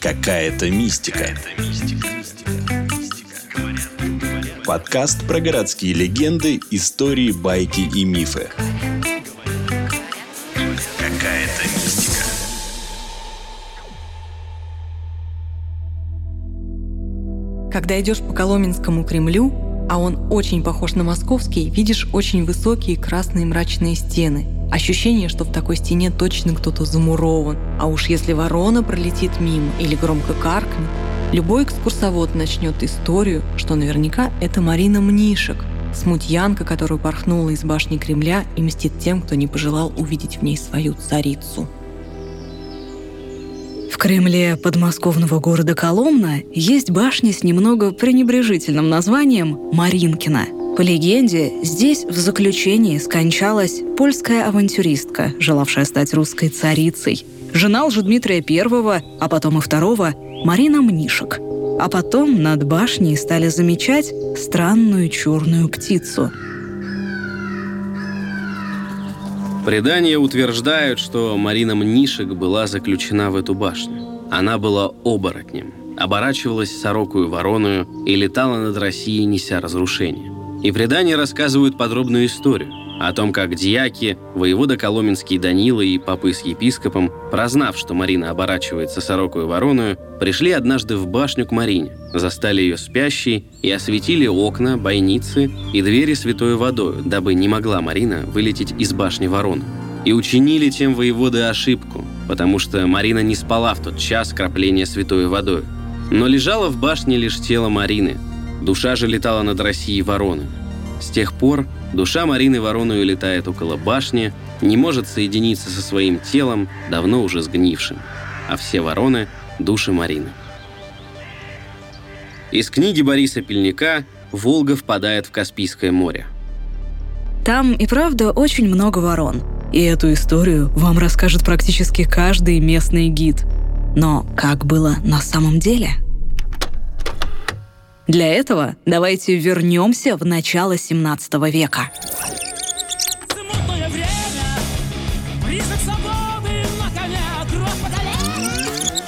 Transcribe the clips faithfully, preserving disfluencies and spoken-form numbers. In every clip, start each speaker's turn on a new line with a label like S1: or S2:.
S1: Какая-то мистика. Подкаст про городские легенды, истории, байки и мифы. Какая-то мистика.
S2: Когда идешь по Коломенскому Кремлю, а он очень похож на московский, видишь очень высокие красные мрачные стены. Ощущение, что в такой стене точно кто-то замурован. А уж если ворона пролетит мимо или громко каркнет, любой экскурсовод начнет историю, что наверняка это Марина Мнишек, смутьянка, которая порхнула из башни Кремля и мстит тем, кто не пожелал увидеть в ней свою царицу.
S3: В Кремле подмосковного города Коломна есть башня с немного пренебрежительным названием Маринкина. По легенде, здесь в заключении скончалась польская авантюристка, желавшая стать русской царицей. Жена Лжедмитрия Первого, а потом и Второго, Марина Мнишек. А потом над башней стали замечать странную черную птицу.
S4: Предания утверждают, что Марина Мнишек была заключена в эту башню. Она была оборотнем, оборачивалась сорокую вороною и летала над Россией, неся разрушение. И предания рассказывают подробную историю о том, как дьяки, воевода Коломенский Данила и попы с епископом, прознав, что Марина оборачивается сорокую вороною, пришли однажды в башню к Марине, застали ее спящей и осветили окна, бойницы и двери святой водою, дабы не могла Марина вылететь из башни вороны. И учинили тем воеводы ошибку, потому что Марина не спала в тот час кропления святой водою. Но лежало в башне лишь тело Марины, душа же летала над Россией вороной. С тех пор душа Марины вороною летает около башни, не может соединиться со своим телом, давно уже сгнившим. А все вороны — души Марины. Из книги Бориса Пельника «Волга впадает в Каспийское море».
S3: Там и правда очень много ворон. И эту историю вам расскажет практически каждый местный гид. Но как было на самом деле? Для этого давайте вернемся в начало семнадцатого века.
S5: Смутное время, признак свободы, на коня кровь поколения.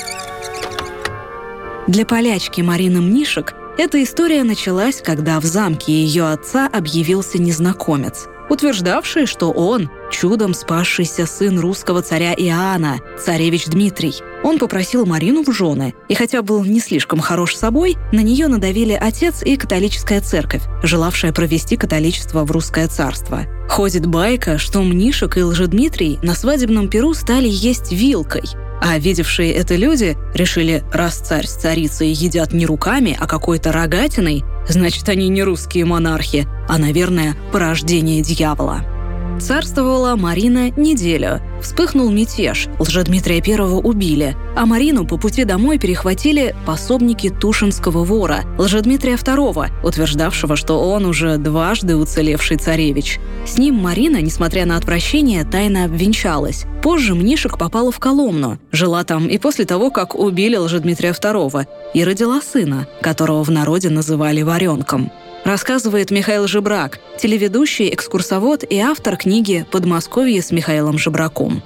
S3: Для полячки Марины Мнишек эта история началась, когда в замке ее отца объявился незнакомец, утверждавший, что он – чудом спасшийся сын русского царя Иоанна, царевич Дмитрий. Он попросил Марину в жены, и хотя был не слишком хорош собой, на нее надавили отец и католическая церковь, желавшая провести католичество в русское царство. Ходит байка, что Мнишек и Лжедмитрий на свадебном пиру стали есть вилкой, а видевшие это люди решили, раз царь с царицей едят не руками, а какой-то рогатиной, значит, они не русские монархи, а, наверное, порождение дьявола. Царствовала Марина неделю. Вспыхнул мятеж, Лжедмитрия Первого убили, а Марину по пути домой перехватили пособники Тушинского вора, Лжедмитрия Второго, утверждавшего, что он уже дважды уцелевший царевич. С ним Марина, несмотря на отвращение, тайно обвенчалась. Позже Мнишек попала в Коломну, жила там и после того, как убили Лжедмитрия Второго, и родила сына, которого в народе называли Варенком. Рассказывает Михаил Жебрак, телеведущий, экскурсовод и автор книги «Подмосковье с Михаилом Жебраком».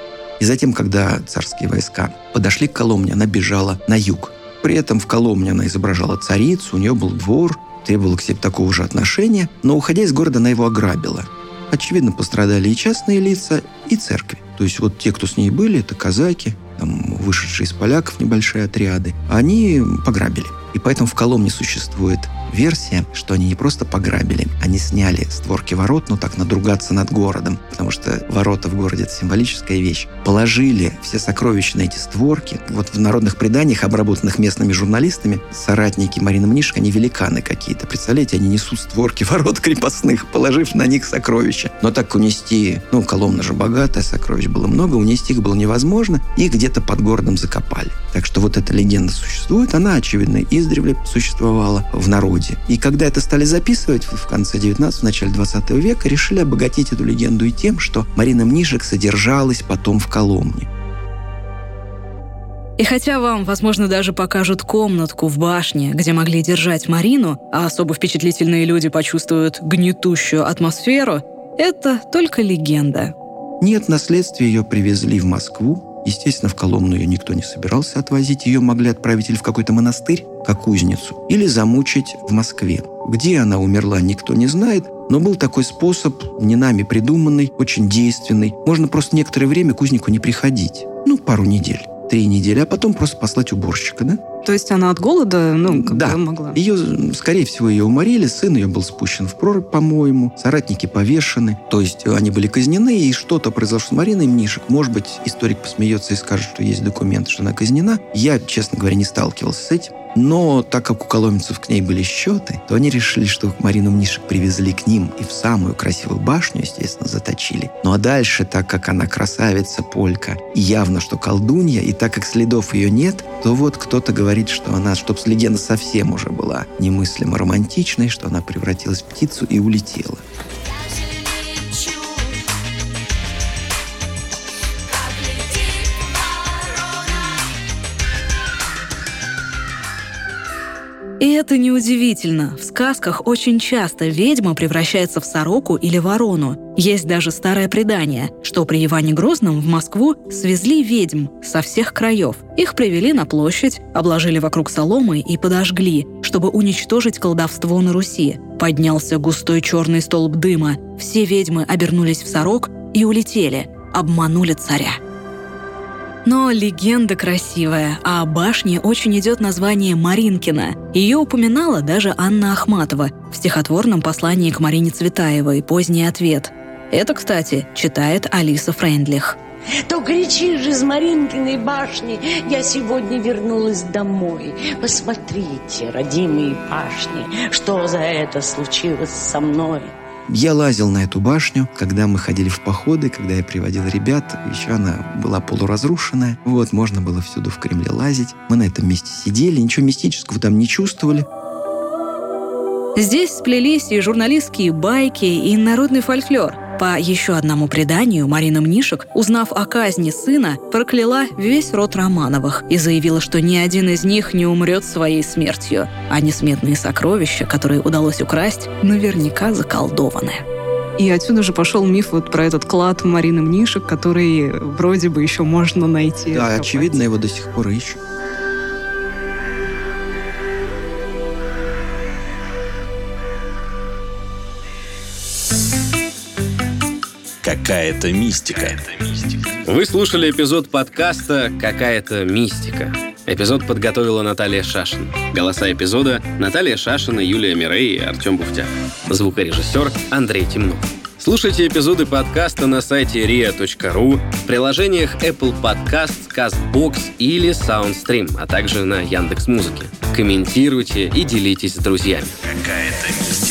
S6: И затем, когда царские войска подошли к Коломне, она бежала на юг. При этом в Коломне она изображала царицу, у нее был двор, требовала к себе такого же отношения, но, уходя из города, она его ограбила. Очевидно, пострадали и частные лица, и церкви. То есть вот те, кто с ней были, это казаки, там, вышедшие из поляков небольшие отряды, они пограбили. И поэтому в Коломне существует версия, что они не просто пограбили, они сняли створки ворот, ну так, надругаться над городом, потому что ворота в городе – это символическая вещь. Положили все сокровища на эти створки. Вот в народных преданиях, обработанных местными журналистами, соратники Марины Мнишек, они великаны какие-то. Представляете, они несут створки ворот крепостных, положив на них сокровища. Но так унести, ну, Коломна же богатая, сокровищ было много, унести их было невозможно, и где-то под городом закопали. Так что вот эта легенда существует, она, очевидно, издревле существовала в народе. И когда это стали записывать в конце девятнадцатого, в начале двадцатого века, решили обогатить эту легенду и тем, что Марина Мнишек содержалась потом в Коломне.
S3: И хотя вам, возможно, даже покажут комнатку в башне, где могли держать Марину, а особо впечатлительные люди почувствуют гнетущую атмосферу, это только легенда.
S6: Нет, на следствие ее привезли в Москву, Естественно, в Коломну ее никто не собирался отвозить. Ее могли отправить или в какой-то монастырь, как узницу, или замучить в Москве. Где она умерла, никто не знает, но был такой способ, не нами придуманный, очень действенный. Можно просто некоторое время к узнику не приходить. Ну, пару недель, три недели, а потом просто послать уборщика, да?
S2: То есть она от голода, ну, как
S6: да.
S2: бы могла?
S6: Ее, скорее всего, ее уморили, сын ее был спущен в прорубь, по-моему, соратники повешены, то есть они были казнены, и что-то произошло с Мариной Мнишек. Может быть, историк посмеется и скажет, что есть документы, что она казнена. Я, честно говоря, не сталкивался с этим. Но так как у коломенцев к ней были счеты, то они решили, что Марину Мнишек привезли к ним и в самую красивую башню, естественно, заточили. Ну а дальше, так как она красавица, полька, и явно, что колдунья, и так как следов ее нет, то вот кто-то говорит, что она, чтоб легенда совсем уже была немыслимо романтичной, что она превратилась в птицу и улетела.
S3: И это неудивительно. В сказках очень часто ведьма превращается в сороку или ворону. Есть даже старое предание, что при Иване Грозном в Москву свезли ведьм со всех краев. Их привели на площадь, обложили вокруг соломой и подожгли, чтобы уничтожить колдовство на Руси. Поднялся густой черный столб дыма. Все ведьмы обернулись в сорок и улетели, обманули царя. Но легенда красивая, а о башне очень идет название Маринкина. Ее упоминала даже Анна Ахматова в стихотворном послании к Марине Цветаевой «Поздний ответ». Это, кстати, читает Алиса Фрейндлих.
S7: То кричишь из Маринкиной башни: я сегодня вернулась домой. Посмотрите, родимые пашни, что за это случилось со мной.
S6: Я лазил на эту башню, когда мы ходили в походы, когда я приводил ребят. Еще она была полуразрушенная. Вот, можно было всюду в Кремле лазить. Мы на этом месте сидели, ничего мистического там не чувствовали.
S3: Здесь сплелись и журналистские байки, и народный фольклор. По еще одному преданию, Марина Мнишек, узнав о казни сына, прокляла весь род Романовых и заявила, что ни один из них не умрет своей смертью, а несметные сокровища, которые удалось украсть, наверняка заколдованы.
S2: И отсюда же пошел миф вот про этот клад Марины Мнишек, который вроде бы еще можно найти.
S6: Да,
S2: откопать.
S6: очевидно, его до сих пор ищут.
S1: Какая-то мистика.
S4: Вы слушали эпизод подкаста «Какая-то мистика». Эпизод подготовила Наталья Шашина. Голоса эпизода — Наталья Шашина, Юлия Мирей и Артем Буфтяк. Звукорежиссер Андрей Темнов. Слушайте эпизоды подкаста на сайте риа точка ру, в приложениях Apple Podcasts, CastBox или SoundStream, а также на Яндекс.Музыке. Комментируйте и делитесь с друзьями.
S1: Какая-то мистика.